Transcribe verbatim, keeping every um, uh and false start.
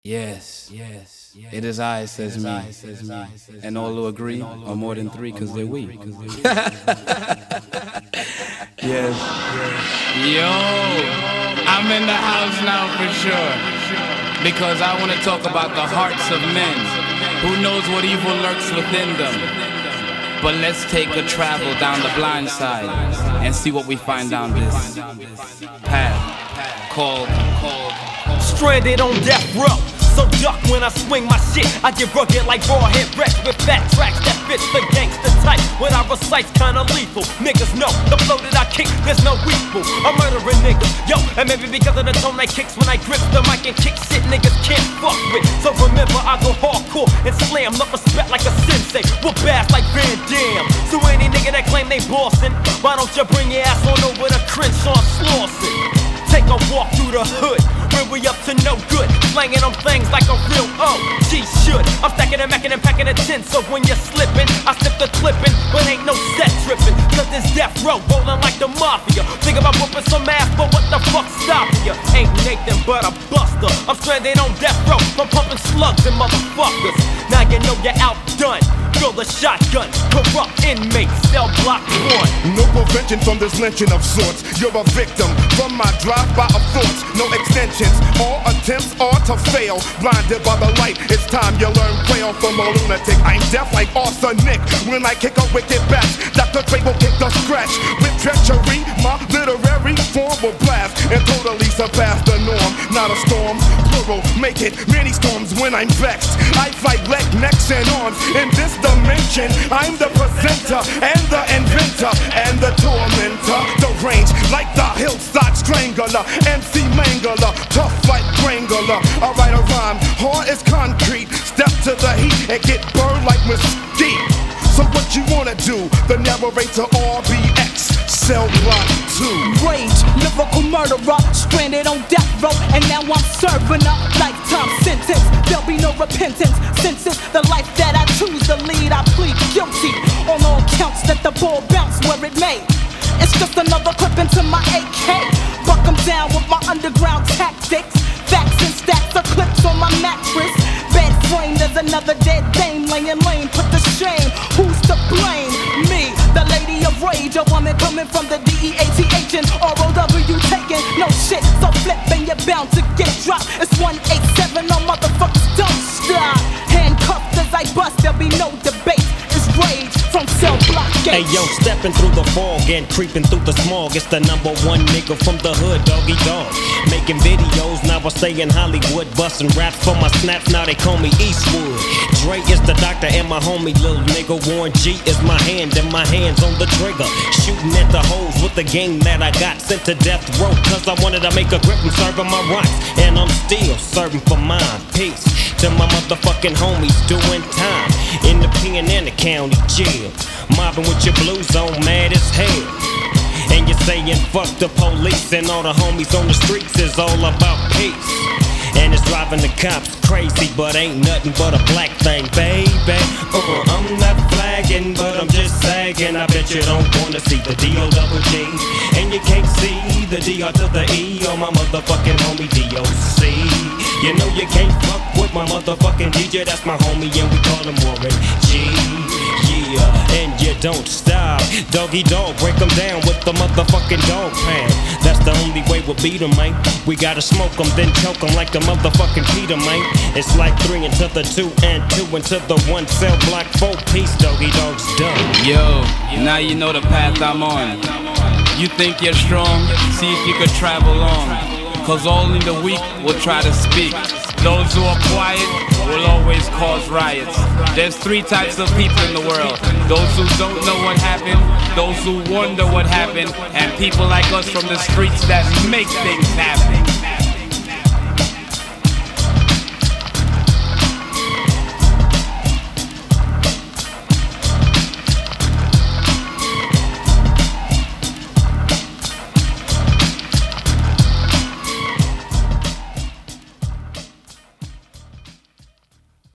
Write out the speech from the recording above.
Yes, yes, it is I, says me, and all who agree are more than three because they're we. Yes, yo, I'm in the house now for sure, because I want to talk about the hearts of men. Who knows what evil lurks within them? But let's take a travel down the blind side and see what we find down this path called, called, called Stranded on death row. So duck when I swing my shit. I get rugged like raw hit wrecks with fat tracks that fit the gangster type. When I recite's kinda lethal. Niggas know the flow that I kick, there's no equal. I'm murdering niggas, yo, and maybe because of the tone I kicks when I grip the mic and kick shit niggas can't fuck with. So remember, I go hardcore and slam, love respect like a sensei. Whoop ass like Van Damme. So any nigga that claim they bossin', why don't you bring your ass on over to Crenshaw Slauson? Take a walk through the hood, where we up to no good, slanging on things like a real O G should. I'm stacking and macking and packing a tin, so when you're slipping, I slip the clipping, but ain't no set tripping, cause this death row rolling like the mafia. Think about whooping some ass, but what the fuck stopping you? Ain't Nathan but a buster. I'm stranded on death row, I'm pumping slugs and motherfuckers. Now you know you're outdone. Fill the shotgun, corrupt inmates, cell block one. No prevention from this lynching of sorts. You're a victim from my drive-by of thoughts. No extensions, all attempts are to fail. Blinded by the light, it's time you learn quail from a lunatic. I'm deaf like arsenic when I kick a wicked batch. Doctor Dre will kick the scratch with treachery. My literary form will blast and totally surpass the norm. Not a storm, plural, make it many storms when I'm vexed. I fight leg, necks, and arms in this dimension. I'm the presenter and the inventor and the tormentor. The range like the hillside strangler, M C Mangler, tough like Wrangler. I write a rhyme, hard as concrete. Step to the heat and get burned like mesquite. So what you wanna do? The narrator R B X, cell block two. Rage, lyrical murderer, stranded on death row, and now I'm serving a lifetime sentence. There'll be no repentance, since it's the life that I choose to lead. I plead guilty on all counts. Let the ball bounce where it may. It's just another clip into my A K. Buck 'em down with my underground tactics. Facts and stacks of clips on my mattress. Bed frame, there's another dead dame laying lame. Put to shame, who's to blame? Me, the lady of rage, a woman coming from the D E A T H and R O W taking no shit. So flip and you're bound to get dropped. It's one eight seven, no motherfuckers don't stop. Handcuffed as I bust, there'll be no debate. It's rage from cell block gates. Hey yo, stepping through the fog and creeping through the smog. It's the number one nigga from the hood, Doggy Dog. Making videos, now I stay in Hollywood. Busting raps for my snaps, now they call me Eastwood. Dre is the doctor and my homie, little nigga. Warren G is my hand and my hands on the trigger. Shooting at the hoes with the game that I got. Sent to death row cause I wanted to make a grip and serving my rights. And I'm still serving for mine. Peace to my motherfucking homies doing time in the P and N County jail. Mobbing with your blues on, mad as hell. And you're saying fuck the police and all the homies on the streets is all about peace. And it's driving the cops crazy, but ain't nothing but a black thing, baby. Uh, I'm not flagging, but I'm just sagging. I bet you don't wanna see the D O double G. And you can't see the D R to the E on my motherfucking homie D O C. You know you can't fuck with my motherfucking D J, that's my homie and we call him Warren G. Yeah, and you don't stop. Doggy Dog, break them down with the motherfucking dog pound. That's the only way we'll beat them, man. We gotta smoke them, then choke them like the motherfucking Peter, man. It's like three into the two and two into the one. Cell block four piece, Doggy Dog's done. Yo, now you know the path I'm on. You think you're strong? See if you could travel on. Cause only the weak will try to speak. Those who are quiet will always cause riots. There's three types of people in the world. Those who don't know what happened, those who wonder what happened, and people like us from the streets that make things happen.